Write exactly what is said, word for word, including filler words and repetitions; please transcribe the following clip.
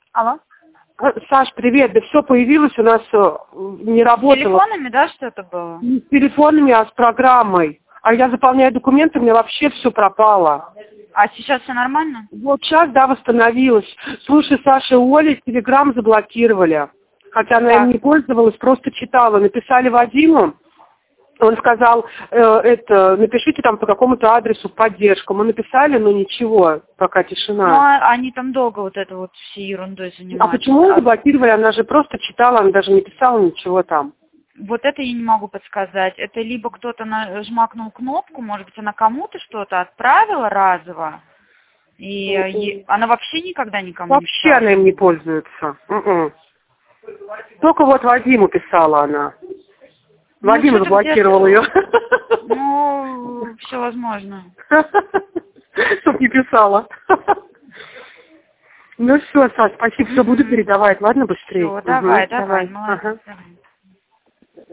Алло. Саш, привет. Да все появилось у нас, не работало. С телефонами, да, что-то было? Не с телефонами, а с программой. А я заполняю документы, у меня вообще все пропало. А сейчас все нормально? Вот сейчас, да, восстановилось. Слушай, Саша, у Оли Телеграм заблокировали. Хотя она им не пользовалась, просто читала. Написали Вадиму. Он сказал, э, это, напишите там по какому-то адресу поддержку. Мы написали, но ничего, пока тишина. Ну, а они там долго вот это вот всей ерундой занимаются. А почему заблокировали? Она же просто читала, она даже не писала ничего там. Вот это я не могу подсказать. Это либо кто-то нажмакнул кнопку, может быть, она кому-то что-то отправила разово, и mm-hmm. она вообще никогда никому вообще не писала. Вообще она им не пользуется. Mm-mm. Только вот Вадиму писала она. Ну, Вадим заблокировал ее. Ну, все возможно. Чтоб не писала. Ну все, Саш, спасибо, все буду передавать. Ладно, быстрее. Все, давай, давай, молодец.